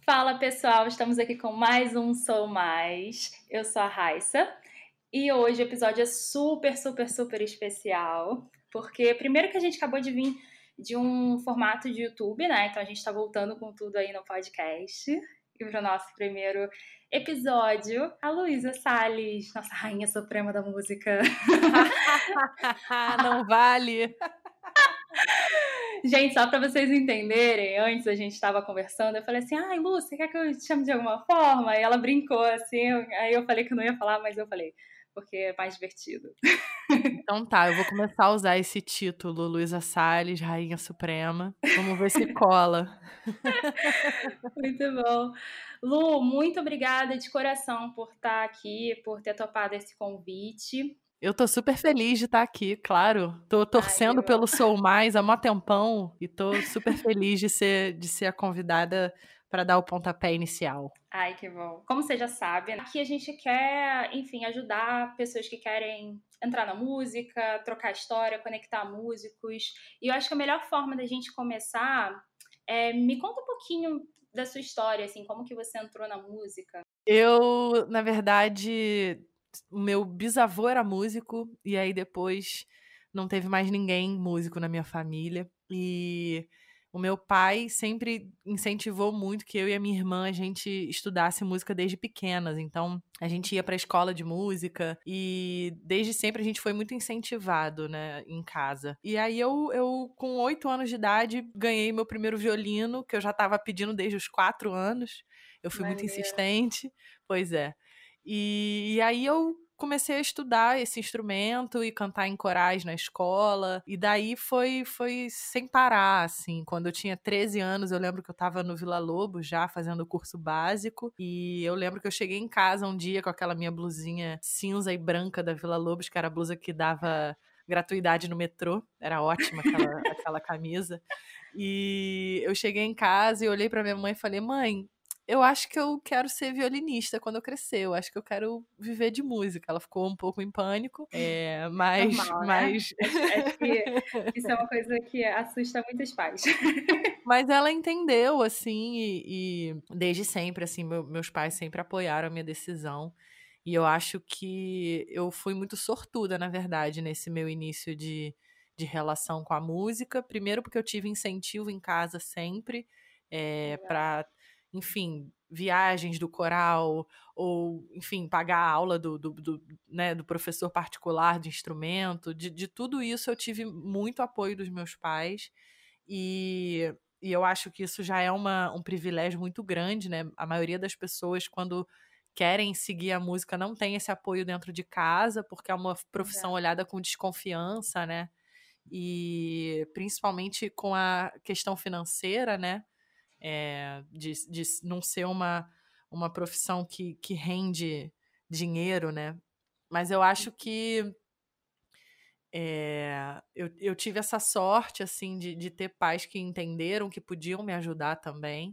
Fala pessoal, estamos aqui com mais um Sou Mais. Eu sou a Raissa e hoje o episódio é super especial, porque primeiro que a gente acabou de vir de um formato de YouTube, né? Então a gente tá voltando com tudo aí no podcast. E para o nosso primeiro episódio, a Luísa Salles, nossa rainha suprema da música. Não vale. Gente, só pra vocês entenderem, antes a gente tava conversando, eu falei assim, ai, Lu, você quer que eu te chame de alguma forma? E ela brincou assim, aí eu falei que eu não ia falar, mas eu falei, porque é mais divertido. Então tá, eu vou começar a usar esse título, Luísa Salles, Rainha Suprema. Vamos ver se cola. Muito bom. Lu, muito obrigada de coração por estar aqui, por ter topado esse convite. Eu tô super feliz de estar aqui, claro. Tô Ai, que torcendo bom. pelo Sou Mais há mó tempão e tô super feliz de ser a convidada para dar o pontapé inicial. Ai, que bom. Como você já sabe, aqui a gente quer, enfim, ajudar pessoas que querem entrar na música, trocar história, conectar músicos. E eu acho que a melhor forma da gente começar é me conta um pouquinho da sua história, assim, como que você entrou na música. Eu, na verdade, o meu bisavô era músico, e aí depois não teve mais ninguém músico na minha família. E o meu pai sempre incentivou muito que eu e a minha irmã a gente estudasse música desde pequenas. Então, a gente ia para a escola de música e desde sempre a gente foi muito incentivado, né, em casa. E aí eu com 8 anos de idade, ganhei meu primeiro violino, que eu já estava pedindo desde os 4 anos. Eu fui muito Maneiro. insistente. Pois é. E aí eu comecei a estudar esse instrumento e cantar em corais na escola. E daí foi sem parar, assim. Quando eu tinha 13 anos, eu lembro que eu estava no Vila Lobos já fazendo o curso básico. E eu lembro que eu cheguei em casa um dia com aquela minha blusinha cinza e branca da Vila Lobos, que era a blusa que dava gratuidade no metrô. Era ótima aquela camisa. E eu cheguei em casa e olhei pra minha mãe e falei: mãe, eu acho que eu quero ser violinista quando eu crescer. Eu acho que eu quero viver de música. Ela ficou um pouco em pânico, mas, Normal, né? mas, Acho que isso é uma coisa que assusta muitos pais. mas ela entendeu, assim, e desde sempre, assim, meus pais sempre apoiaram a minha decisão. E eu acho que eu fui muito sortuda, na verdade, nesse meu início de relação com a música. Primeiro, porque eu tive incentivo em casa sempre, Legal. para, enfim, viagens do coral, ou, enfim, pagar a aula né, do professor particular de instrumento. De tudo isso eu tive muito apoio dos meus pais. E, e eu acho que isso já é um privilégio muito grande, né? A maioria das pessoas, quando querem seguir a música, não tem esse apoio dentro de casa, porque é uma profissão Exato. olhada com desconfiança, né? E principalmente com a questão financeira, né? De não ser uma profissão que rende dinheiro, né? Mas eu acho que eu tive essa sorte, assim, de ter pais que entenderam que podiam me ajudar também.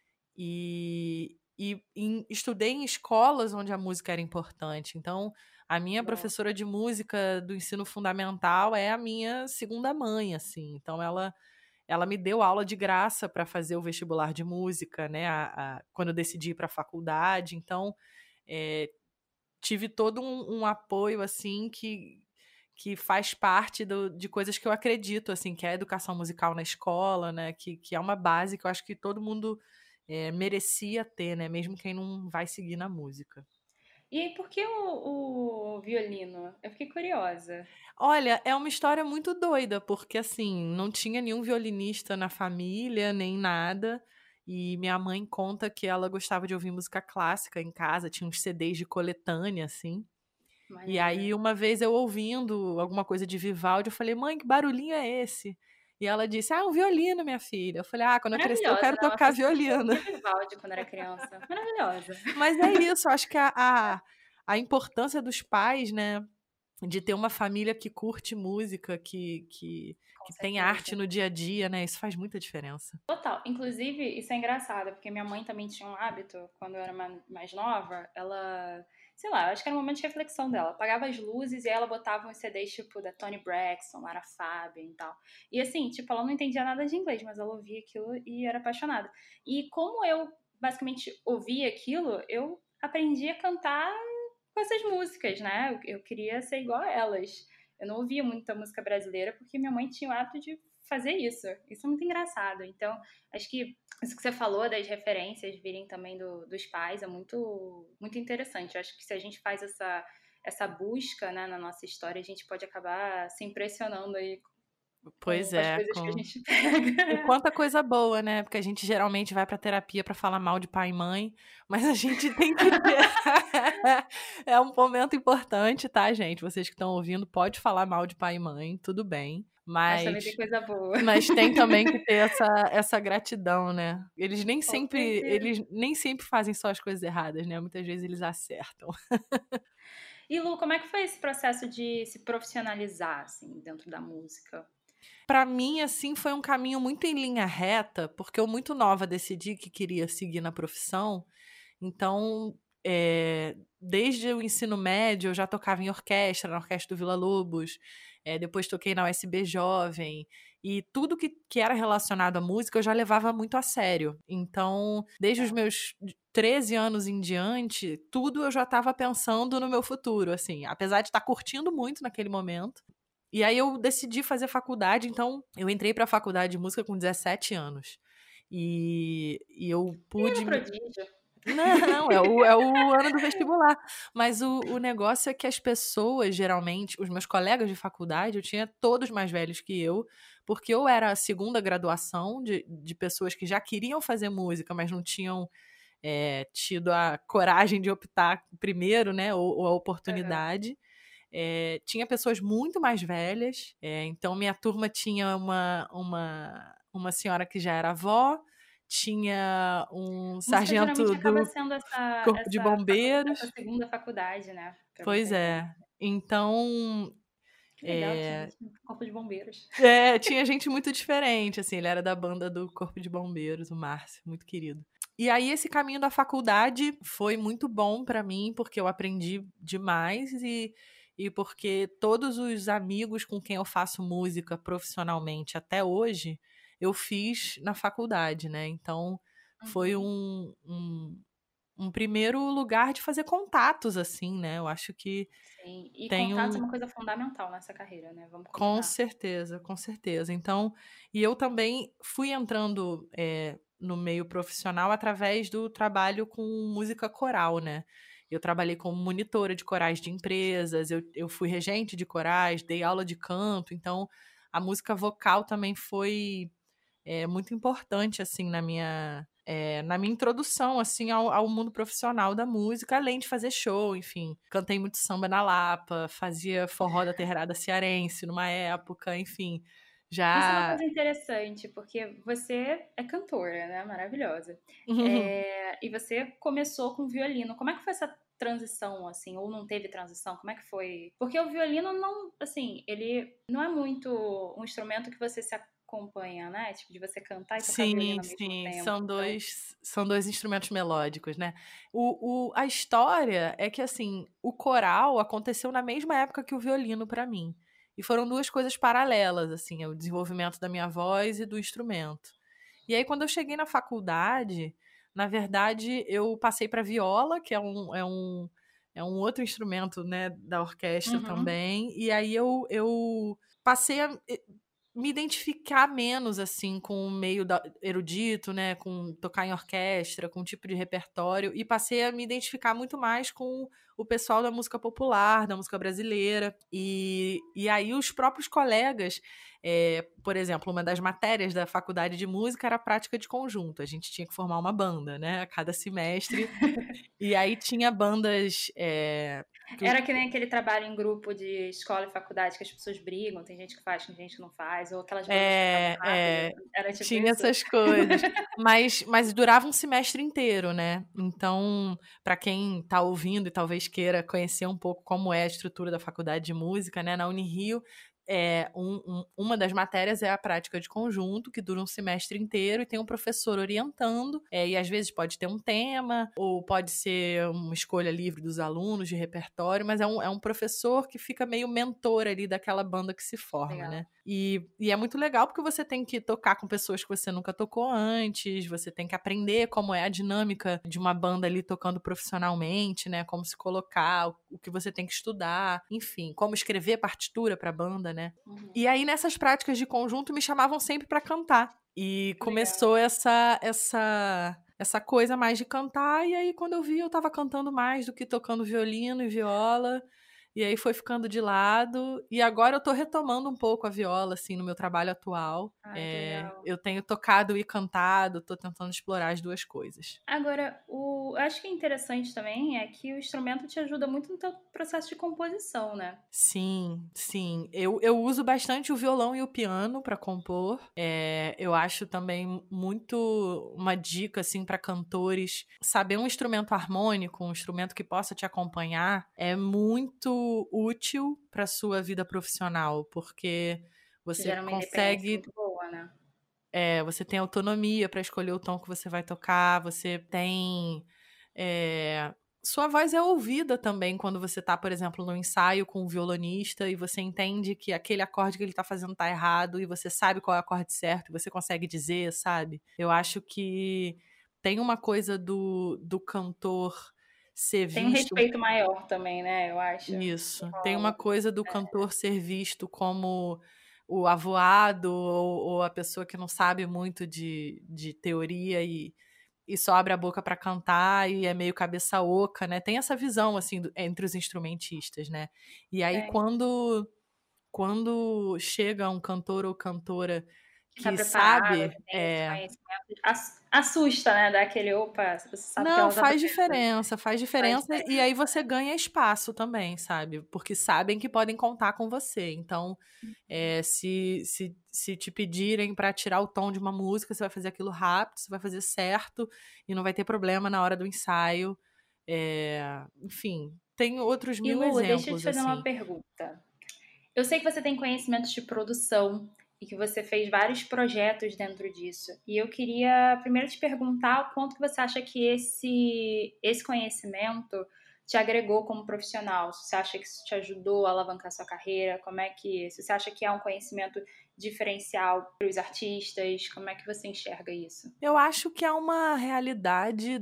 Estudei em escolas onde a música era importante. Então, a minha Bom. professora de música do ensino fundamental é a minha segunda mãe, assim. Então, ela me deu aula de graça para fazer o vestibular de música, né? Quando eu decidi ir para a faculdade. Então, é, tive todo um apoio, assim, que faz parte de coisas que eu acredito, assim, que é a educação musical na escola, né? Que é uma base que eu acho que todo mundo merecia ter, né? Mesmo quem não vai seguir na música. E aí, por que o violino? Eu fiquei curiosa. Olha, é uma história muito doida, porque assim, não tinha nenhum violinista na família, nem nada. E minha mãe conta que ela gostava de ouvir música clássica em casa, tinha uns CDs de coletânea, assim. E Maneiro. aí, uma vez eu ouvindo alguma coisa de Vivaldi, eu falei, mãe, que barulhinho é esse? E ela disse, um violino, minha filha. Eu falei, quando eu crescer eu Maravilhosa, quero né? Ela falou tocar assim, eu violino. ouvia Vivaldi quando era criança. Maravilhosa. Mas é isso, eu acho que a importância dos pais, né, de ter uma família que curte música, Com que tem certeza. arte no dia a dia, né, isso faz muita diferença. Total. Inclusive, isso é engraçado, porque minha mãe também tinha um hábito, quando eu era mais nova, ela, sei lá, acho que era um momento de reflexão dela. Apagava as luzes e aí ela botava uns CDs tipo da Toni Braxton, Lara Fabian e tal. E assim, tipo, ela não entendia nada de inglês, mas ela ouvia aquilo e era apaixonada. E como eu basicamente ouvia aquilo, eu aprendi a cantar com essas músicas, né? Eu queria ser igual a elas. Eu não ouvia muita música brasileira porque minha mãe tinha o hábito de fazer isso. Isso é muito engraçado. Então, acho que isso que você falou das referências virem também dos pais é muito, muito interessante. Eu acho que se a gente faz essa busca, né, na nossa história, a gente pode acabar se impressionando aí Pois com as é, coisas que a com... gente E pega. quanta coisa boa, né? Porque a gente geralmente vai pra terapia pra falar mal de pai e mãe, mas a gente tem que ter. É um momento importante, tá, gente? Vocês que estão ouvindo, pode falar mal de pai e mãe, tudo bem. Mas também tem coisa boa. Mas tem também que ter essa gratidão, né? Com certeza. Eles nem sempre fazem só as coisas erradas, né? Muitas vezes eles acertam. E Lu, como é que foi esse processo de se profissionalizar, assim, dentro da música? Pra mim, assim, foi um caminho muito em linha reta, porque eu muito nova decidi que queria seguir na profissão. Então, desde o ensino médio, eu já tocava em orquestra, na Orquestra do Villa-Lobos, depois toquei na USB Jovem, e tudo que era relacionado à música eu já levava muito a sério. Então, desde os meus 13 anos em diante, tudo eu já estava pensando no meu futuro, assim, apesar de estar curtindo muito naquele momento. E aí eu decidi fazer faculdade, então eu entrei para a faculdade de música com 17 anos. E eu Menino pude prodígio. não, é o ano do vestibular. Mas o negócio é que as pessoas, geralmente, os meus colegas de faculdade, eu tinha todos mais velhos que eu, porque eu era a segunda graduação de pessoas que já queriam fazer música, mas não tinham tido a coragem de optar primeiro, né, ou a Uhum. oportunidade. Tinha pessoas muito mais velhas, então minha turma tinha uma senhora que já era avó, tinha um Música sargento geralmente acaba do sendo Corpo de essa Bombeiros. segunda faculdade, né? Pra Pois muita é. gente. Então, Que legal, tinha é, gente no corpo de bombeiros. tinha gente muito diferente, assim, ele era da banda do Corpo de Bombeiros, o Márcio, muito querido. E aí esse caminho da faculdade foi muito bom pra mim, porque eu aprendi demais e porque todos os amigos com quem eu faço música profissionalmente até hoje, eu fiz na faculdade, né? Então foi Uhum. um primeiro lugar de fazer contatos, assim, né? Eu acho que Sim. E tem contatos é um, uma coisa fundamental nessa carreira, né? Vamos com combinar. certeza, com certeza. Então, e eu também fui entrando no meio profissional através do trabalho com música coral, né? Eu trabalhei como monitora de corais de empresas, eu fui regente de corais, dei aula de canto, então a música vocal também foi muito importante, assim, na minha introdução, assim, ao mundo profissional da música, além de fazer show, enfim. Cantei muito samba na Lapa, fazia forró da terreirada cearense numa época, enfim. Isso é uma Já... coisa interessante, porque você é cantora, né? Maravilhosa. E você começou com violino. Como é que foi essa transição, assim? Ou não teve transição? Como é que foi? Porque o violino não, assim, ele não é muito um instrumento que você se acompanha, né? Tipo, de você cantar e tocar Sim, violino ao mesmo sim, tempo. Então, são dois instrumentos melódicos, né? A história é que, assim, o coral aconteceu na mesma época que o violino pra mim. E foram duas coisas paralelas, assim, o desenvolvimento da minha voz e do instrumento. E aí, quando eu cheguei na faculdade, na verdade, eu passei pra viola, que é um outro instrumento, né, da orquestra uhum. também. E aí eu passei a me identificar menos, assim, com o meio erudito, né, com tocar em orquestra, com o tipo de repertório, e passei a me identificar muito mais com o pessoal da música popular, da música brasileira, e aí os próprios colegas, por exemplo, uma das matérias da faculdade de música era a prática de conjunto, a gente tinha que formar uma banda, né, a cada semestre, e aí tinha bandas... Era que nem aquele trabalho em grupo de escola e faculdade que as pessoas brigam, tem gente que faz, tem gente que não faz, ou aquelas bandas que acabam É, rápido. é, Era tipo tinha isso? essas coisas. Mas durava um semestre inteiro, né? Então, para quem tá ouvindo e talvez queira conhecer um pouco como é a estrutura da faculdade de música, né? Na Unirio, uma das matérias é a prática de conjunto, que dura um semestre inteiro e tem um professor orientando, e às vezes pode ter um tema, ou pode ser uma escolha livre dos alunos de repertório, mas é um professor que fica meio mentor ali daquela banda que se forma, Legal. né? E é muito legal porque você tem que tocar com pessoas que você nunca tocou antes, você tem que aprender como é a dinâmica de uma banda ali tocando profissionalmente, né? Como se colocar, o que você tem que estudar, enfim, como escrever partitura pra banda, né? Uhum. E aí, nessas práticas de conjunto, me chamavam sempre pra cantar. E começou Legal. essa coisa mais de cantar, e aí quando eu vi, eu tava cantando mais do que tocando violino e viola, e aí foi ficando de lado, e agora eu tô retomando um pouco a viola, assim, no meu trabalho atual. Ai, que legal. Eu tenho tocado e cantado, tô tentando explorar as duas coisas. Agora, eu acho que é interessante também é que o instrumento te ajuda muito no teu processo de composição, né? Sim, sim. Eu uso bastante o violão e o piano para compor. Eu acho também muito uma dica assim para cantores saber um instrumento harmônico, um instrumento que possa te acompanhar, é muito útil para sua vida profissional, porque Te você gera uma independência consegue muito boa, né? você tem autonomia para escolher o tom que você vai tocar, você tem. é, Sua voz é ouvida também quando você tá, por exemplo, no ensaio com um violonista e você entende que aquele acorde que ele tá fazendo tá errado e você sabe qual é o acorde certo e você consegue dizer, sabe? Eu acho que tem uma coisa do cantor ser Tem um visto. respeito maior também, né? Eu acho. Que Isso. Tem uma rola. coisa do cantor ser visto como o avoado ou a pessoa que não sabe muito de teoria e só abre a boca para cantar e é meio cabeça oca, né? Tem essa visão, assim, entre os instrumentistas, né? E aí, Tem. quando chega um cantor ou cantora Que tá que preparada, sabe. que tem esse conhecimento. Assusta, né? Dá aquele, opa, você sabe que Não, ela tá faz fazendo. diferença, faz Faz diferença e diferença. aí você ganha espaço também, sabe? Porque sabem que podem contar com você. Então, se te pedirem pra tirar o tom de uma música, você vai fazer aquilo rápido, você vai fazer certo e não vai ter problema na hora do ensaio. Enfim, tem outros E mil Lu, deixa eu te exemplos, fazer uma assim. pergunta. Eu sei que você tem conhecimentos de produção e que você fez vários projetos dentro disso. E eu queria primeiro te perguntar o quanto que você acha que esse conhecimento te agregou como profissional. Se você acha que isso te ajudou a alavancar sua carreira, se você acha que é um conhecimento diferencial para os artistas, como é que você enxerga isso? Eu acho que é uma realidade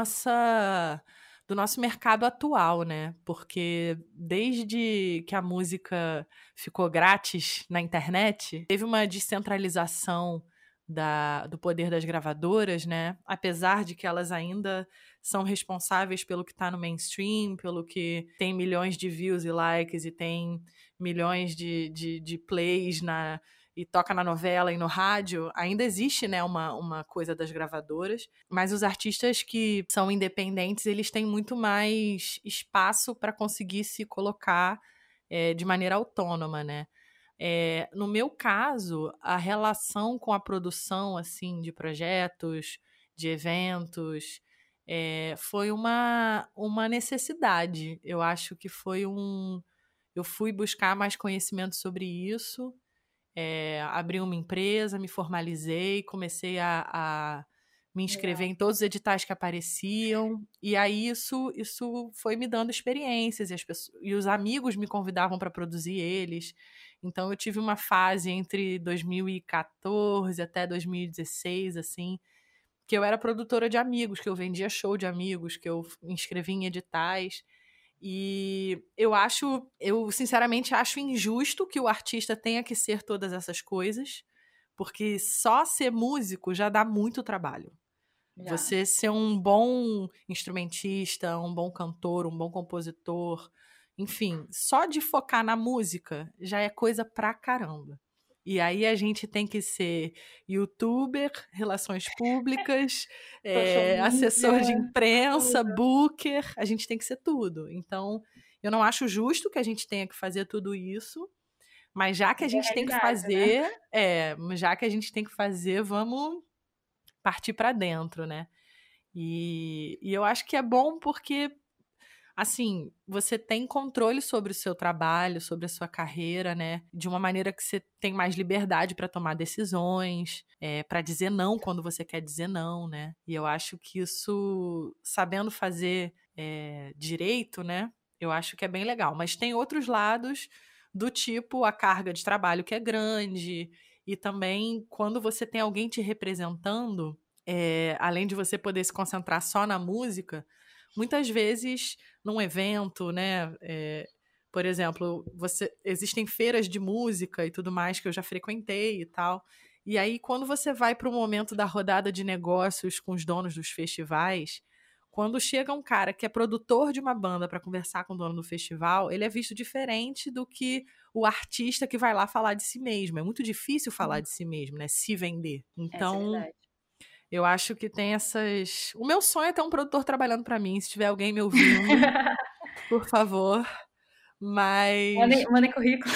do nosso mercado atual, né? Porque desde que a música ficou grátis na internet, teve uma descentralização do poder das gravadoras, né? Apesar de que elas ainda são responsáveis pelo que está no mainstream, pelo que tem milhões de views e likes e tem milhões de plays e toca na novela e no rádio, ainda existe, né, uma coisa das gravadoras, mas os artistas que são independentes, eles têm muito mais espaço para conseguir se colocar de maneira autônoma, né? No meu caso, a relação com a produção, assim, de projetos, de eventos, foi uma necessidade. Eu acho que eu fui buscar mais conhecimento sobre isso, abri uma empresa, me formalizei, comecei a me inscrever Legal. em todos os editais que apareciam, e aí isso foi me dando experiências, e os amigos me convidavam para produzir eles. Então eu tive uma fase entre 2014 até 2016, assim, que eu era produtora de amigos, que eu vendia show de amigos, que eu me inscrevia em editais. E eu sinceramente acho injusto que o artista tenha que ser todas essas coisas, porque só ser músico já dá muito trabalho. Já. Você ser um bom instrumentista, um bom cantor, um bom compositor, enfim, só de focar na música já é coisa pra caramba. E aí a gente tem que ser youtuber, relações públicas, Social assessor de media, imprensa, tudo. booker, a gente tem que ser tudo. Então, eu não acho justo que a gente tenha que fazer tudo isso, mas já que a Mas é a gente tem que realidade, né? fazer, já que a gente tem que fazer, vamos partir para dentro, né? E eu acho que é bom porque assim, você tem controle sobre o seu trabalho, sobre a sua carreira, né? De uma maneira que você tem mais liberdade para tomar decisões, para dizer não quando você quer dizer não, né? E eu acho que isso, sabendo fazer direito, né? Eu acho que é bem legal. Mas tem outros lados do tipo a carga de trabalho que é grande e também quando você tem alguém te representando, além de você poder se concentrar só na música, muitas vezes num evento, né? Por exemplo, existem feiras de música e tudo mais que eu já frequentei e tal. E aí, quando você vai para o momento da rodada de negócios com os donos dos festivais, quando chega um cara que é produtor de uma banda para conversar com o dono do festival, ele é visto diferente do que o artista que vai lá falar de si mesmo. É muito difícil falar de si mesmo, né? Se vender. Essa é Então, verdade. eu acho que tem essas. O meu sonho é ter um produtor trabalhando para mim. Se tiver alguém me ouvindo, por favor. Mas. Mandem currículo.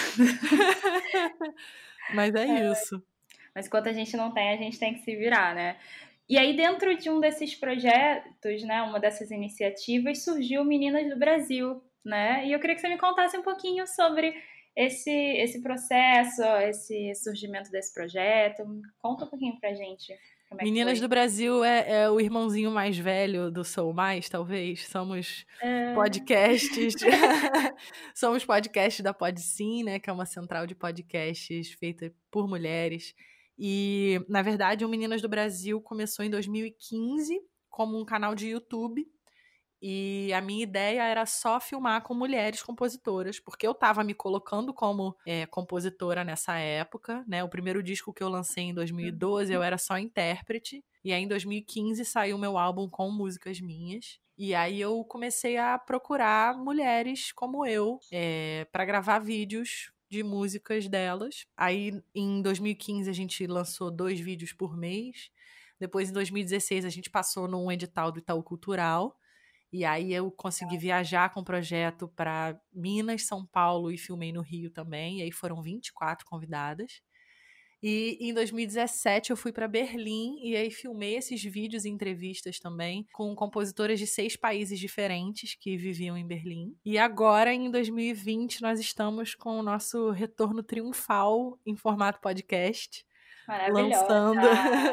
Mas é isso. Mas enquanto a gente não tem, a gente tem que se virar, né? E aí, dentro de um desses projetos, né, uma dessas iniciativas, surgiu Meninas do Brasil, né? E eu queria que você me contasse um pouquinho sobre esse processo, esse surgimento desse projeto. Conta um pouquinho pra gente como é que Meninas foi. do Brasil é o irmãozinho mais velho do Sou Mais, talvez. Somos podcasts. Somos podcasts da PodSim, né? Que é uma central de podcasts feita por mulheres. E, na verdade, o Meninas do Brasil começou em 2015 como um canal de YouTube. E a minha ideia era só filmar com mulheres compositoras, porque eu estava me colocando como compositora nessa época, né? O primeiro disco que eu lancei em 2012, eu era só intérprete. E aí, em 2015, saiu meu álbum com músicas minhas. E aí eu comecei a procurar mulheres como eu para gravar vídeos de músicas delas. Aí, em 2015, a gente lançou 2 vídeos por mês. Depois, em 2016, a gente passou num edital do Itaú Cultural. E aí eu consegui viajar com o projeto para Minas, São Paulo e filmei no Rio também. E aí foram 24 convidadas. E em 2017 eu fui para Berlim e aí filmei esses vídeos e entrevistas também com compositoras de 6 países diferentes que viviam em Berlim. E agora, em 2020, nós estamos com o nosso retorno triunfal em formato podcast. Maravilhosa. Lançando,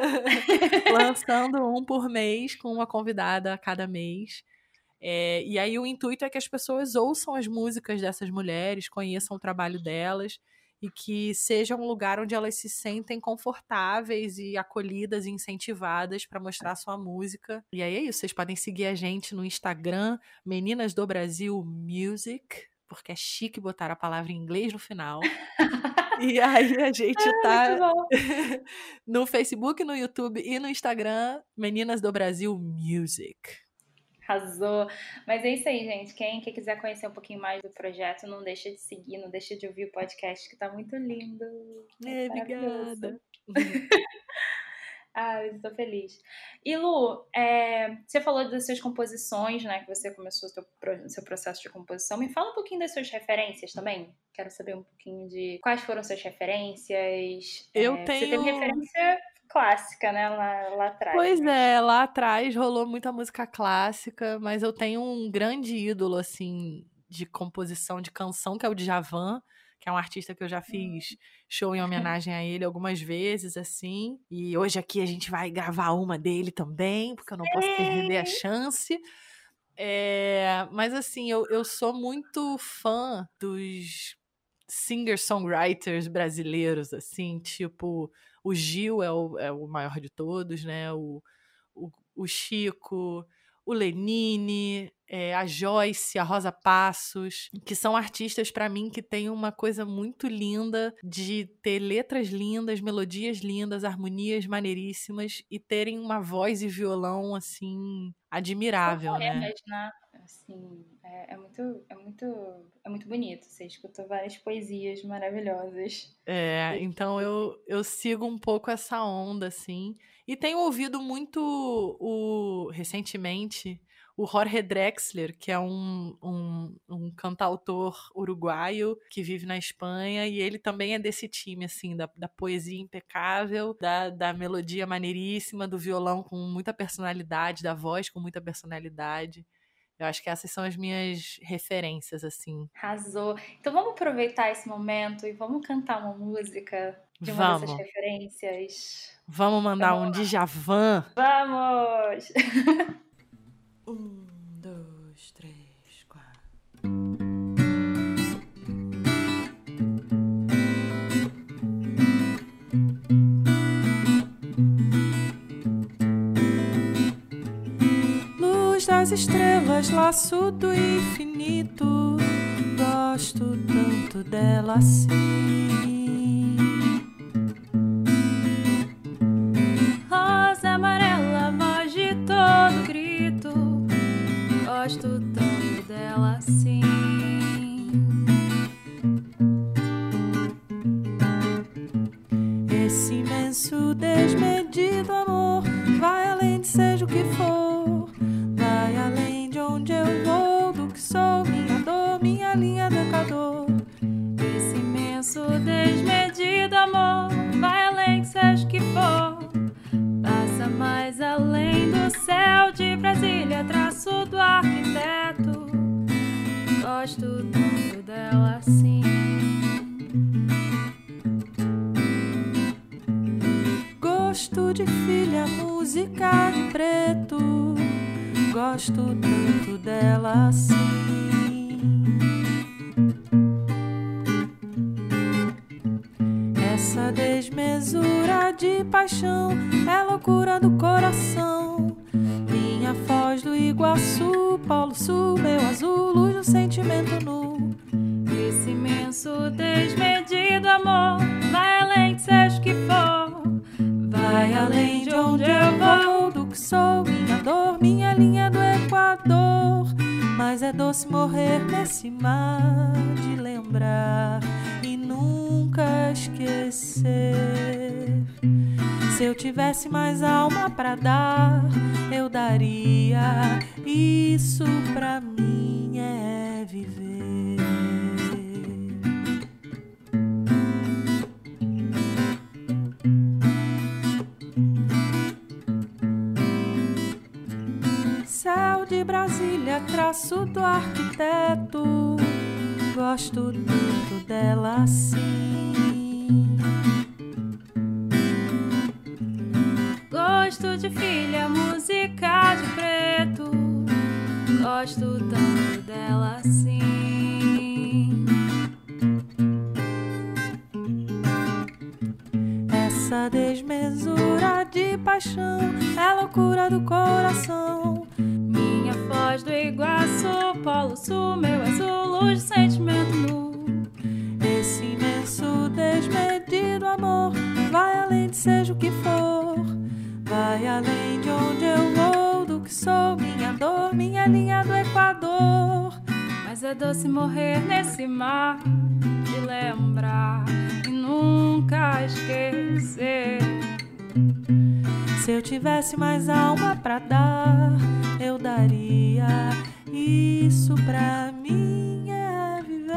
lançando um por mês com uma convidada a cada mês. E aí o intuito é que as pessoas ouçam as músicas dessas mulheres, conheçam o trabalho delas e que seja um lugar onde elas se sentem confortáveis e acolhidas e incentivadas para mostrar a sua música. E aí é isso, vocês podem seguir a gente no Instagram, Meninas do Brasil Music, porque é chique botar a palavra em inglês no final. E aí a gente tá Muito bom. no Facebook, no YouTube e no Instagram, Meninas do Brasil Music. Arrasou. Mas é isso aí, gente. Quem quiser conhecer um pouquinho mais do projeto, não deixa de seguir, não deixa de ouvir o podcast, que tá muito lindo. Muito maravilhoso. Obrigada. Ah, eu tô feliz. E Lu, você falou das suas composições, né? Que você começou o seu processo de composição. Me fala um pouquinho das suas referências também. Quero saber um pouquinho de quais foram suas referências. Eu Você teve tenho. referência clássica, né? Lá atrás, Pois mas. é, lá atrás rolou muita música clássica, mas eu tenho um grande ídolo, assim, de composição de canção, que é o Djavan, que é um artista que eu já fiz show em homenagem a ele algumas vezes, assim. E hoje aqui a gente vai gravar uma dele também, porque eu não posso perder a chance. Mas assim, eu sou muito fã dos singer-songwriters brasileiros, assim, tipo, o Gil é o maior de todos, né? O Chico, o Lenine, a Joyce, a Rosa Passos, que são artistas para mim que têm uma coisa muito linda de ter letras lindas, melodias lindas, harmonias maneiríssimas e terem uma voz e violão assim São admirável, né? poemas, né? Assim, é muito bonito. Você escuta várias poesias maravilhosas. Então eu sigo um pouco essa onda, assim. E tenho ouvido muito recentemente o Jorge Drexler, que é um cantautor uruguaio que vive na Espanha, e ele também é desse time, assim, da poesia impecável, da melodia maneiríssima, do violão com muita personalidade, da voz com muita personalidade. Eu acho que essas são as minhas referências, assim. Arrasou. Então vamos aproveitar esse momento e vamos cantar uma música de uma dessas Vamos. referências? Vamos mandar um Djavan. Vamos! 1, 2, 3, 4. Luz das estrelas, laço do infinito, gosto tanto dela assim. Rosa amarela, voz de todo grito, gosto tanto dela assim. Esse imenso desmedido amor vai além de seja o que for, vai além de onde eu vou, do que sou, minha dor, minha linha do Equador. Esse imenso desmedido amor vai além de seja o que for, passa mais além do céu de Brasília, traço do arquiteto, gosto tanto dela assim. Gosto de filha, música de preto, gosto tanto dela assim. Essa desmesura de paixão é loucura do coração. Minha foz do Iguaçu, Polo Sul, meu azul, luz do sentimento nu. Esse imenso desmedido amor vai além de seja o que for, vai além de onde eu vou, do que sou, minha dor, minha linha do Equador. Mas é doce morrer nesse mar de lembrar e nunca esquecer. Se eu tivesse mais alma pra dar, eu daria. Isso pra mim é viver. Céu de Brasília, traço do arquiteto, gosto tanto dela assim. Gosto de filha, música de preto, gosto tanto dela assim. Essa desmesura de paixão é loucura do coração. Minha foz do Iguaçu, Polo Sul, meu azul, luz de sentimento nu. Esse imenso desmedido amor vai além de seja o que for, vai além de onde eu vou, do que sou, minha dor, minha linha do Equador. Mas é doce morrer nesse mar de lembrar e nunca esquecer. Se eu tivesse mais alma pra dar, eu daria. Isso pra mim é viver.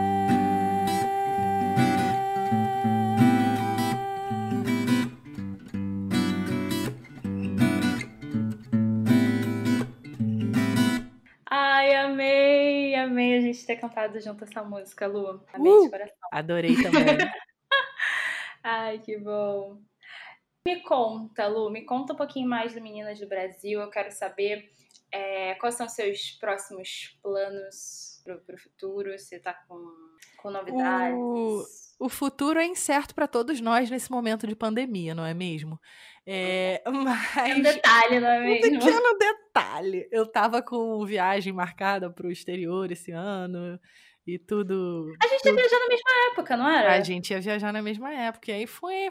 Ai, amei, amei a gente ter cantado junto essa música, Lu. Amei de coração. Adorei também. Ai, que bom. Me conta, Lu, me conta um pouquinho mais do Meninas do Brasil. Eu quero saber quais são os seus próximos planos pro futuro. Você tá com novidades? O futuro é incerto para todos nós nesse momento de pandemia, não é mesmo? Mas É um detalhe, não é mesmo? Um pequeno detalhe. Eu tava com viagem marcada pro exterior esse ano e tudo. A gente ia viajar na mesma época, não era? A gente ia viajar na mesma época. E aí foi.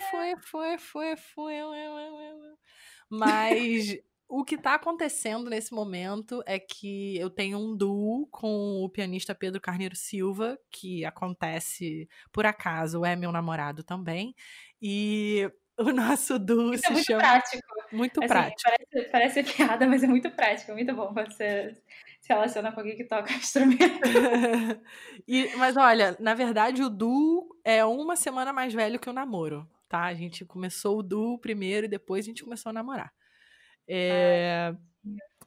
Mas o que tá acontecendo nesse momento é que eu tenho um duo com o pianista Pedro Carneiro Silva, que acontece, por acaso, é meu namorado também. E o nosso duo Isso é muito chama... prático. Muito assim, prático. Parece piada, mas é muito prático. É muito bom quando você se relaciona com alguém que toca instrumento. Mas olha, na verdade o duo é uma semana mais velho que o namoro, tá? A gente começou o duo primeiro e depois a gente começou a namorar.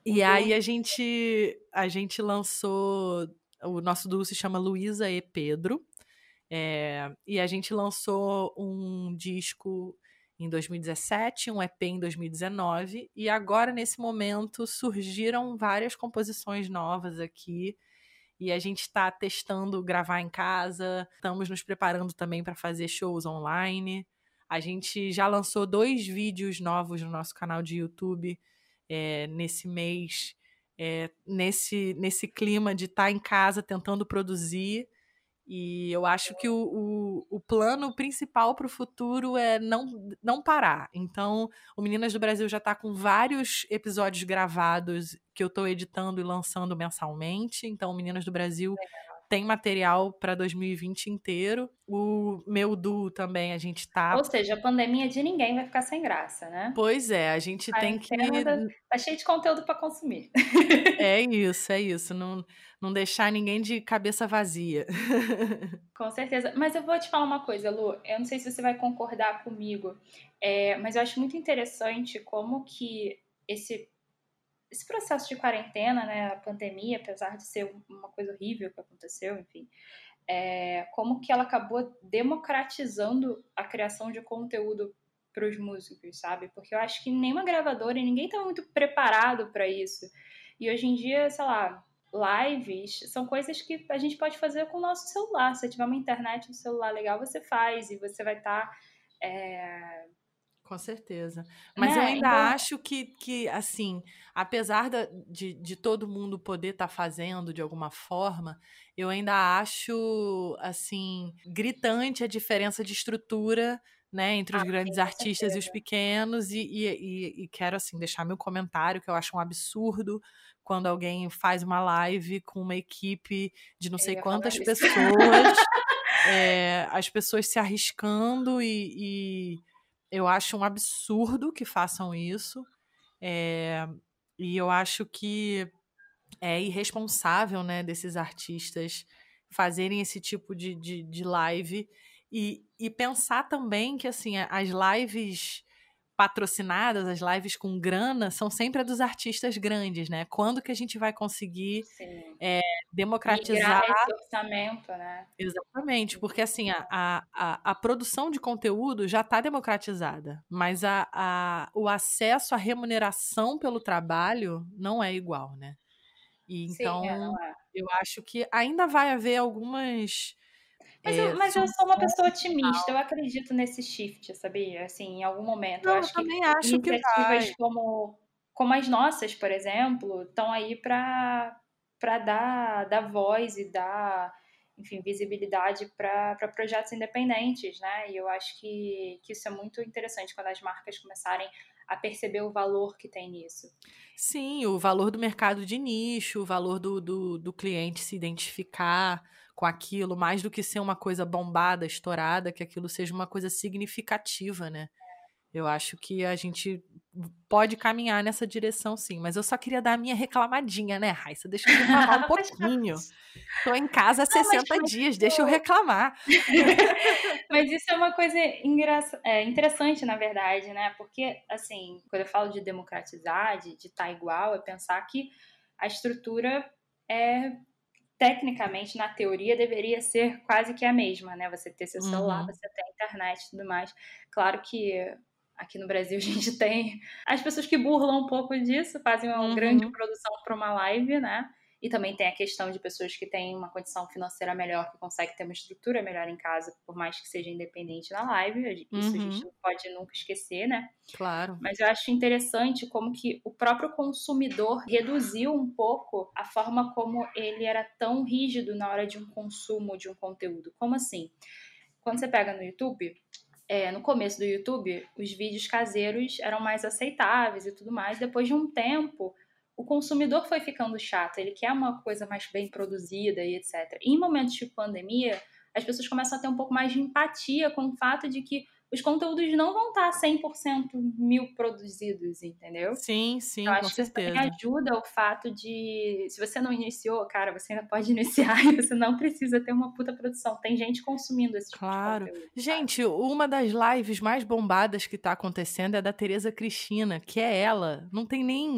E aí a gente lançou, o nosso duo se chama Luísa e Pedro, e a gente lançou um disco em 2017, um EP em 2019, e agora, nesse momento, surgiram várias composições novas aqui, e a gente está testando gravar em casa, estamos nos preparando também para fazer shows online. A gente já lançou 2 vídeos novos no nosso canal de YouTube nesse mês, nesse clima de estar em casa tentando produzir. E eu acho que o plano principal para o futuro é não parar. Então, o Meninas do Brasil já está com vários episódios gravados que eu estou editando e lançando mensalmente. Então, o Meninas do Brasil tem material para 2020 inteiro. O meu duo também, a gente tá. Ou seja, a pandemia de ninguém vai ficar sem graça, né? Pois é, a gente tem que. Tá cheio de conteúdo para consumir. É isso, é isso. Não deixar ninguém de cabeça vazia. Com certeza. Mas eu vou te falar uma coisa, Lu. Eu não sei se você vai concordar comigo, mas eu acho muito interessante como que esse processo de quarentena, né, a pandemia, apesar de ser uma coisa horrível que aconteceu, enfim, como que ela acabou democratizando a criação de conteúdo para os músicos, sabe? Porque eu acho que nenhuma gravadora e ninguém tá muito preparado para isso. E hoje em dia, sei lá, lives são coisas que a gente pode fazer com o nosso celular. Se tiver uma internet no celular legal, você faz e você vai estar. Com certeza. Mas eu Né? ainda Então, acho que assim, apesar de todo mundo poder estar fazendo de alguma forma, eu ainda acho, assim, gritante a diferença de estrutura, né, entre os grandes sim, com artistas e os certeza. pequenos, e quero, assim, deixar meu comentário, que eu acho um absurdo quando alguém faz uma live com uma equipe de não Eu sei ia falar quantas isso. pessoas, as pessoas se arriscando e eu acho um absurdo que façam isso. É, e eu acho que é irresponsável, né, desses artistas fazerem esse tipo de live. E pensar também que, assim, as lives patrocinadas, as lives com grana, são sempre a dos artistas grandes, né? Quando que a gente vai conseguir Sim. Migrar democratizar. esse orçamento, né? Exatamente, porque assim, a produção de conteúdo já está democratizada, mas o acesso à remuneração pelo trabalho não é igual, né? E Sim, então não é. eu acho que ainda vai haver algumas Mas eu sou uma pessoa soluções. otimista, eu acredito nesse shift, sabia? Assim, em algum momento. Eu Não, eu acho que também acho que vai. iniciativas como as nossas, por exemplo, estão aí para dar voz e dar, enfim, visibilidade para projetos independentes, né? E eu acho que isso é muito interessante quando as marcas começarem a perceber o valor que tem nisso. Sim, o valor do mercado de nicho, o valor do cliente se identificar com aquilo, mais do que ser uma coisa bombada, estourada, que aquilo seja uma coisa significativa, né? Eu acho que a gente pode caminhar nessa direção, sim. Mas eu só queria dar a minha reclamadinha, né, Raíssa? Deixa eu reclamar um Faz pouquinho. parte. Tô em casa há Não, 60 dias, deixa eu reclamar. mas isso é uma coisa interessante, na verdade, né? Porque, assim, quando eu falo de democratizar, de estar igual, é pensar que a estrutura é, tecnicamente, na teoria, deveria ser quase que a mesma, né? Você ter seu celular, Uhum, você ter internet e tudo mais. Claro que aqui no Brasil a gente tem as pessoas que burlam um pouco disso, fazem uma grande uhum, produção para uma live, né? E também tem a questão de pessoas que têm uma condição financeira melhor, que conseguem ter uma estrutura melhor em casa, por mais que seja independente na live. Isso a gente uhum, não pode nunca esquecer, né? claro. Mas eu acho interessante como que o próprio consumidor reduziu um pouco a forma como ele era tão rígido na hora de um consumo de um conteúdo. Como assim? Quando você pega no YouTube, no começo do YouTube, os vídeos caseiros eram mais aceitáveis e tudo mais. Depois de um tempo, o consumidor foi ficando chato, ele quer uma coisa mais bem produzida e etc. E em momentos de pandemia, as pessoas começam a ter um pouco mais de empatia com o fato de que os conteúdos não vão estar 100% mil produzidos, entendeu? Sim, Eu sim, com acho que isso também certeza. ajuda o fato de, se você não iniciou, cara, você ainda pode iniciar e você não precisa ter uma puta produção. Tem gente consumindo esse tipo de Claro. conteúdo, sabe? Gente, uma das lives mais bombadas que tá acontecendo é a da Tereza Cristina, que é ela. Não tem nem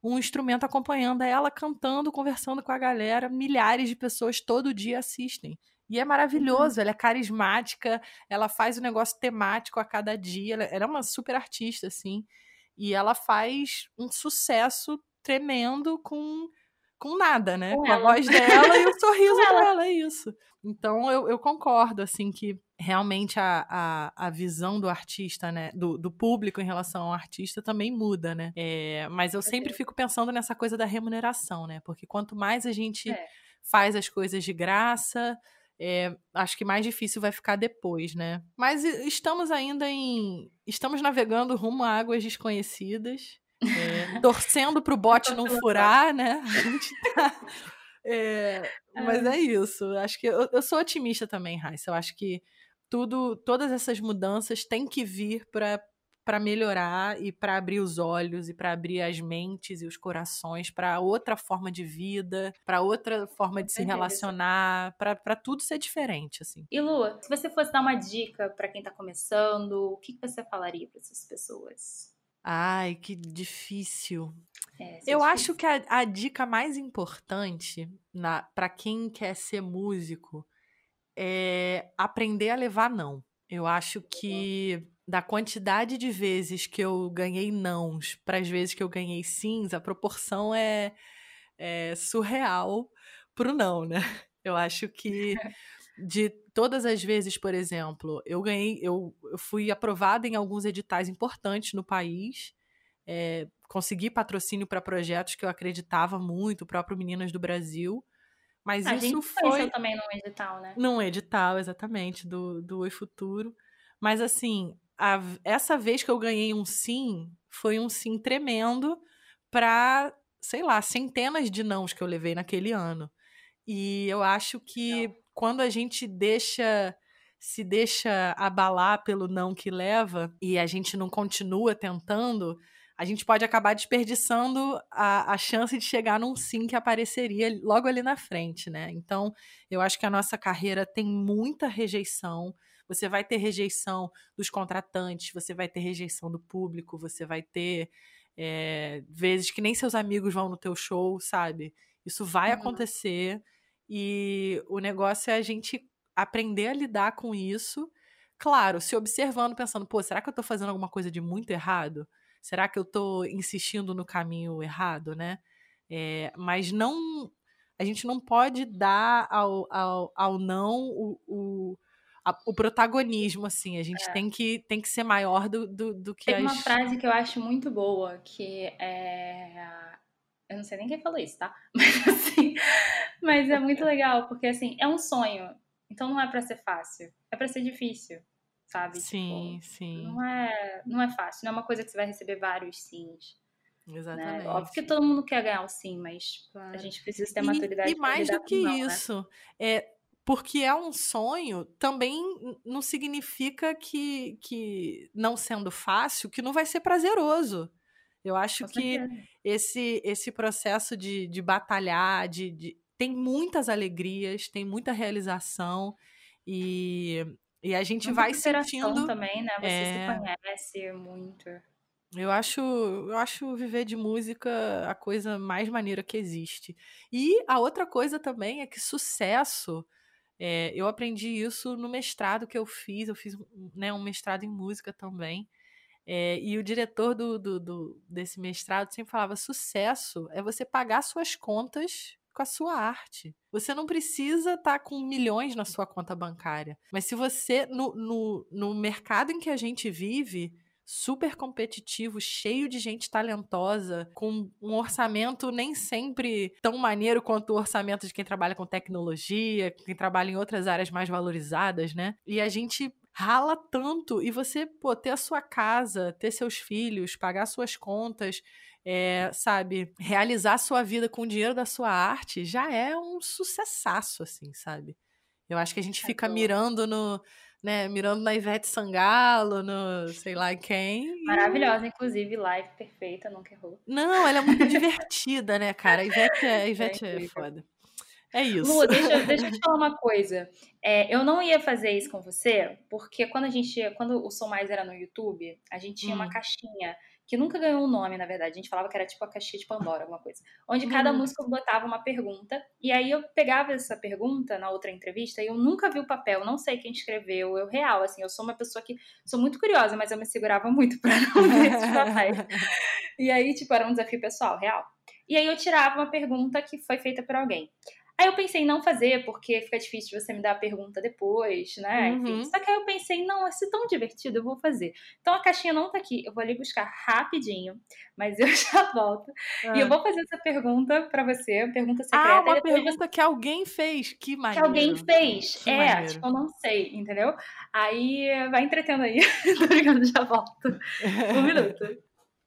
um instrumento acompanhando ela, cantando, conversando com a galera. Milhares de pessoas todo dia assistem. E é maravilhoso, ela é carismática, ela faz o negócio temático a cada dia, ela é uma super artista, assim, e ela faz um sucesso tremendo com nada, né? Com Com a ela. voz dela e o sorriso Com ela. dela, é isso. Então eu concordo, assim, que realmente a visão do artista, né, do público em relação ao artista também muda, né? Mas eu sempre fico pensando nessa coisa da remuneração, né? Porque quanto mais a gente faz as coisas de graça, acho que mais difícil vai ficar depois, né? Mas estamos ainda estamos navegando rumo a águas desconhecidas, torcendo pro bote não furar, né? A gente tá... mas é isso. Acho que eu sou otimista também, Raíssa. Eu acho que todas essas mudanças têm que vir para melhorar e para abrir os olhos e para abrir as mentes e os corações para outra forma de vida, para outra forma de se relacionar, para tudo ser diferente, assim. E Lu, se você fosse dar uma dica para quem tá começando, o que você falaria para essas pessoas? Ai, que difícil. Eu acho que a dica mais importante para quem quer ser músico é aprender a levar não. Eu acho que da quantidade de vezes que eu ganhei nãos para as vezes que eu ganhei sims, a proporção é surreal pro não, né? Eu acho que de todas as vezes, por exemplo, eu fui aprovada em alguns editais importantes no país, consegui patrocínio para projetos que eu acreditava muito, o próprio Meninas do Brasil, mas A isso gente conheceu foi também num edital, né? num edital, exatamente, do Oi Futuro. Mas assim, essa vez que eu ganhei um sim, foi um sim tremendo para, sei lá, centenas de nãos que eu levei naquele ano. E eu acho que quando a gente se deixa abalar pelo não que leva e a gente não continua tentando, a gente pode acabar desperdiçando a chance de chegar num sim que apareceria logo ali na frente, né? Então, eu acho que a nossa carreira tem muita rejeição. Você vai ter rejeição dos contratantes, você vai ter rejeição do público, você vai ter vezes que nem seus amigos vão no teu show, sabe? Isso vai acontecer. E o negócio é a gente aprender a lidar com isso. Claro, se observando, pensando, pô, será que eu tô fazendo alguma coisa de muito errado? Será que eu tô insistindo no caminho errado, né? Mas não. A gente não pode dar ao não o protagonismo, assim. A gente tem que ser maior do que Tem uma as. frase que eu acho muito boa, que eu não sei nem quem falou isso, tá? Mas assim, mas é muito legal, porque assim, é um sonho. Então não é pra ser fácil, é pra ser difícil, sabe? Tipo, Sim, sim. não é fácil, não é uma coisa que você vai receber vários sims, né? Óbvio que Exatamente. todo mundo quer ganhar o sim, mas a Claro. gente precisa ter E maturidade pra mais lidar do que com o não, né? isso, porque é um sonho, também não significa que não sendo fácil, que não vai ser prazeroso. Eu acho Com que certeza. esse processo de batalhar, tem muitas alegrias, tem muita realização, e, e a gente Muita vai superação sentindo. também, né? Você se é, conhece muito. eu acho viver de música a coisa mais maneira que existe. E a outra coisa também é que sucesso, eu aprendi isso no mestrado que eu fiz. Eu fiz, né, um mestrado em música também. E o diretor desse mestrado sempre falava: sucesso é você pagar suas contas com a sua arte. Você não precisa estar com milhões na sua conta bancária. Mas se você, no mercado em que a gente vive, super competitivo, cheio de gente talentosa, com um orçamento nem sempre tão maneiro quanto o orçamento de quem trabalha com tecnologia, quem trabalha em outras áreas mais valorizadas, né? E a gente rala tanto, e você, pô, ter a sua casa, ter seus filhos, pagar suas contas, sabe, realizar a sua vida com o dinheiro da sua arte, já é um sucessaço, assim, sabe? Eu acho que a gente fica mirando mirando na Ivete Sangalo, no sei lá quem, Maravilhosa, inclusive, live perfeita, nunca errou. não, ela é muito divertida, né, cara? A É Ivete é incrível. foda. É isso. Lu, deixa eu te falar uma coisa. Eu não ia fazer isso com você, porque quando o Som Mais era no YouTube, a gente tinha uma Hum, caixinha que nunca ganhou um nome, na verdade. A gente falava que era tipo a caixinha de Pandora, alguma coisa. Onde cada músico botava uma pergunta. E aí eu pegava essa pergunta na outra entrevista e eu nunca vi o papel, não sei quem escreveu. Eu real, assim, eu sou uma pessoa que sou muito curiosa, mas eu me segurava muito pra não ver esses papéis. E aí, tipo, era um desafio pessoal, real. E aí eu tirava uma pergunta que foi feita por alguém. Aí eu pensei em não fazer, porque fica difícil você me dar a pergunta depois, né? Enfim. Só que aí eu pensei, não, vai ser tão divertido, eu vou fazer. Então a caixinha não tá aqui, eu vou ali buscar rapidinho, mas eu já volto. E eu vou fazer essa pergunta pra você, pergunta secreta. Uma pergunta que alguém fez, que maneiro. Que alguém fez, que maneiro. Tipo, eu não sei, entendeu? Aí vai entretendo aí, tô ligando, já volto. 1 minuto.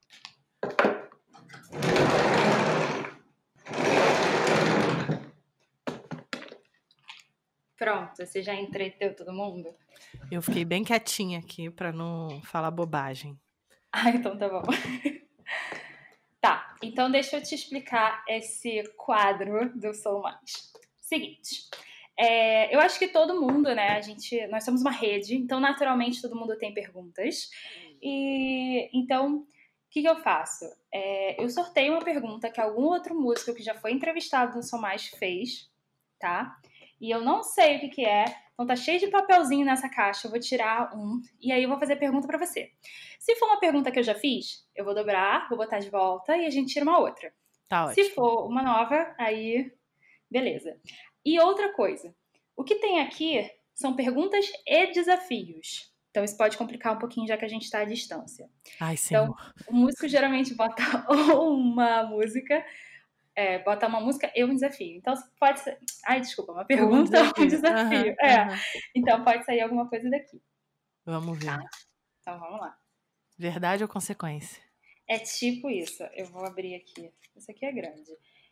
Pronto, você já entreteu todo mundo? Eu fiquei bem quietinha aqui pra não falar bobagem. Então tá bom. Tá, então deixa eu te explicar esse quadro do Sou Mais. Seguinte, eu acho que todo mundo, né, nós somos uma rede, então naturalmente todo mundo tem perguntas. E então, o que eu faço? Eu sorteio uma pergunta que algum outro músico que já foi entrevistado no Sou Mais fez, tá? E eu não sei o que é, então tá cheio de papelzinho nessa caixa, eu vou tirar um, e aí eu vou fazer a pergunta pra você. Se for uma pergunta que eu já fiz, eu vou dobrar, vou botar de volta e a gente tira uma outra. Tá ótimo. Se for uma nova, aí beleza. E outra coisa, o que tem aqui são perguntas e desafios. Então isso pode complicar um pouquinho já que a gente tá à distância. Ai, Senhor. Então, o músico geralmente bota uma música... bota uma música e um desafio. Então, pode ser... Ai, desculpa, uma pergunta ou um desafio. Então, pode sair alguma coisa daqui. Vamos ver. Tá? Então, vamos lá. Verdade ou consequência? É tipo isso. Eu vou abrir aqui. Isso aqui é grande.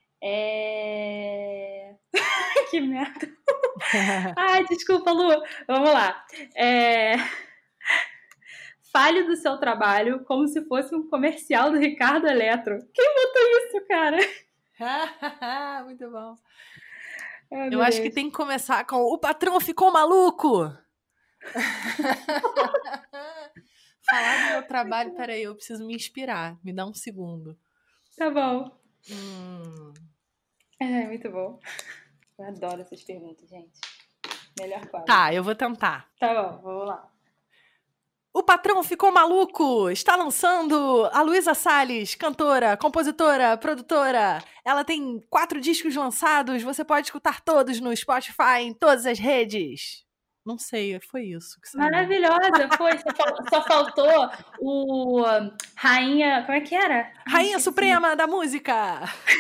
Que merda. Ai, desculpa, Lu. Vamos lá. Fale do seu trabalho como se fosse um comercial do Ricardo Eletro. Quem botou isso, cara? Muito bom. Eu acho que tem que começar com o patrão ficou maluco. Falar do meu trabalho, peraí, eu preciso me inspirar. Me dá um segundo. Tá bom. Muito bom. Eu adoro essas perguntas, gente. Melhor quadro. Tá, eu vou tentar. Tá bom, vamos lá. O patrão ficou maluco! Está lançando a Luísa Salles, cantora, compositora, produtora. Ela tem 4 discos lançados, você pode escutar todos no Spotify, em todas as redes. Não sei, foi isso que saiu. Maravilhosa, foi. Só faltou o Rainha... Como é que era? Rainha Suprema da Música!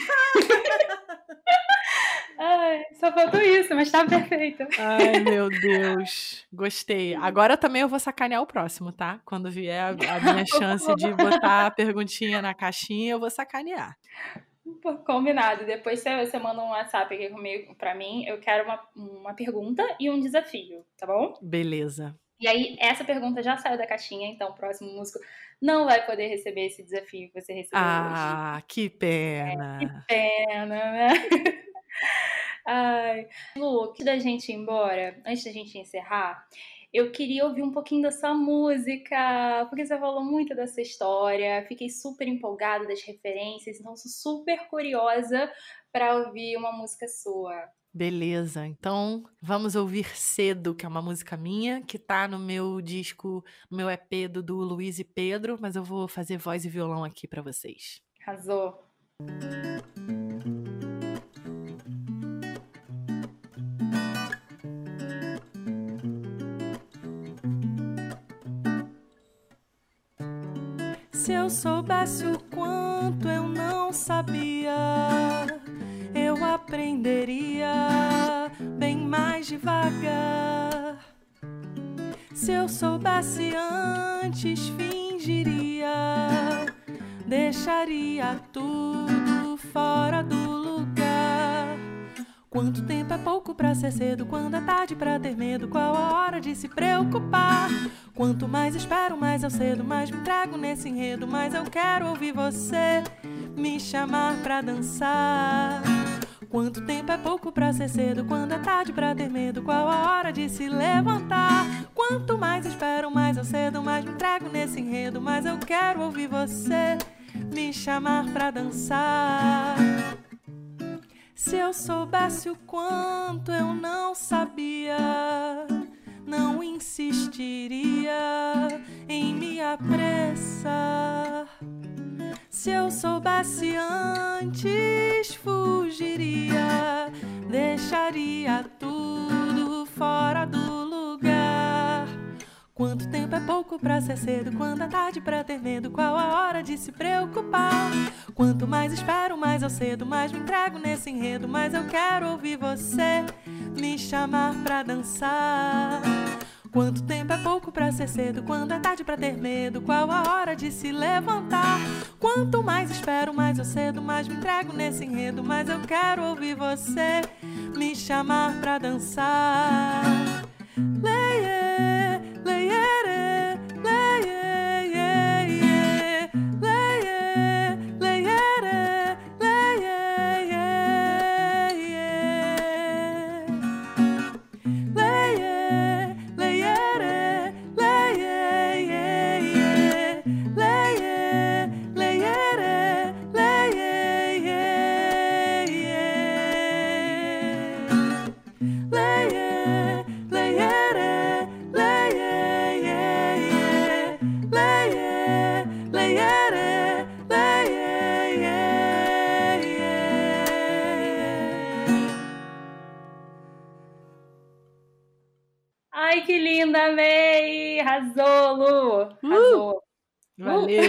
Ai, só faltou isso, mas tá perfeito. Ai, meu Deus. Gostei. Agora também eu vou sacanear o próximo, tá? Quando vier a minha chance de botar a perguntinha na caixinha, eu vou sacanear. Combinado. Depois você manda um WhatsApp aqui comigo, pra mim. Eu quero uma pergunta e um desafio, tá bom? Beleza. E aí, essa pergunta já saiu da caixinha, então o próximo músico não vai poder receber esse desafio que você recebeu hoje. Que pena. Que pena, né? Ai, Lu, antes da gente ir embora, antes da gente encerrar, eu queria ouvir um pouquinho da sua música, porque você falou muito dessa história, fiquei super empolgada das referências, então sou super curiosa para ouvir uma música sua. Beleza, então vamos ouvir Cedo, que é uma música minha, que tá no meu disco, no meu EP do Luiz e Pedro, mas eu vou fazer voz e violão aqui para vocês. Arrasou. Se eu soubesse o quanto eu não sabia, eu aprenderia bem mais devagar. Se eu soubesse antes, fingiria, deixaria tudo fora do lugar. Quanto tempo é pouco pra ser cedo, quando é tarde pra ter medo, qual a hora de se preocupar? Quanto mais espero, mais eu cedo, mais me entrego nesse enredo, mais eu quero ouvir você me chamar pra dançar. Quanto tempo é pouco pra ser cedo, quando é tarde pra ter medo, qual a hora de se levantar? Quanto mais espero, mais eu cedo, mais me entrego nesse enredo, mas eu quero ouvir você me chamar pra dançar. Se eu soubesse o quanto eu não sabia, não insistiria em me apressar. Se eu soubesse antes, fugiria, deixaria tudo fora do lugar. Quanto tempo é pouco pra ser cedo, quando é tarde pra ter medo, qual a hora de se preocupar? Quanto mais espero, mais eu cedo, mais me entrego nesse enredo, mas eu quero ouvir você me chamar pra dançar. Quanto tempo é pouco pra ser cedo, quando é tarde pra ter medo, qual a hora de se levantar? Quanto mais espero, mais eu cedo, mais me entrego nesse enredo, mas eu quero ouvir você me chamar pra dançar. Leie, leiere, leie, leie, leie, leiere, leie, Ai, que linda, amei! Arrasou, Lu! Arrasou! Valeu!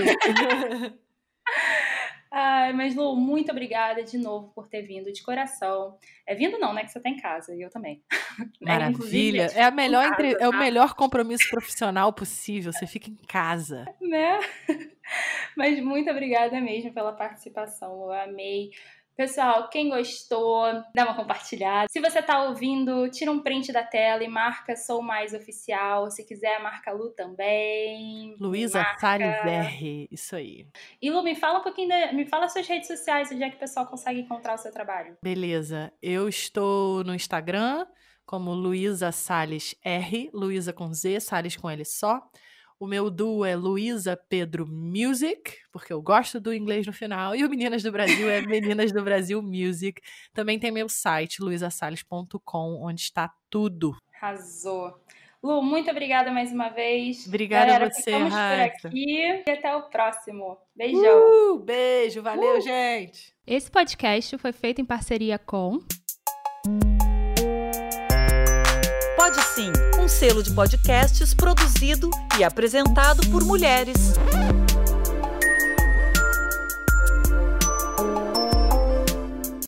Ai, mas Lu, muito obrigada de novo por ter vindo de coração. Vindo não, né? Que você tá em casa, e eu também. Maravilha! É o melhor compromisso profissional possível, você fica em casa. Né? Mas muito obrigada mesmo pela participação, Lu, eu amei. Pessoal, quem gostou, dá uma compartilhada. Se você tá ouvindo, tira um print da tela e marca Sou Mais Oficial. Se quiser, marca Lu também. Luísa Salles R, isso aí. E Lu, me fala um pouquinho, me fala suas redes sociais, onde é que o pessoal consegue encontrar o seu trabalho. Beleza, eu estou no Instagram como Luísa Salles R, Luísa com Z, Salles com L só. O meu duo é Luísa Pedro Music, porque eu gosto do inglês no final. E o Meninas do Brasil é Meninas do Brasil Music. Também tem meu site, luisassalles.com, onde está tudo. Arrasou. Lu, muito obrigada mais uma vez. Obrigada Galera, a você, ficamos Raíssa. por aqui e até o próximo. Beijão. Beijo, valeu, gente. Esse podcast foi feito em parceria com... Pode Sim, um selo de podcasts produzido e apresentado por mulheres.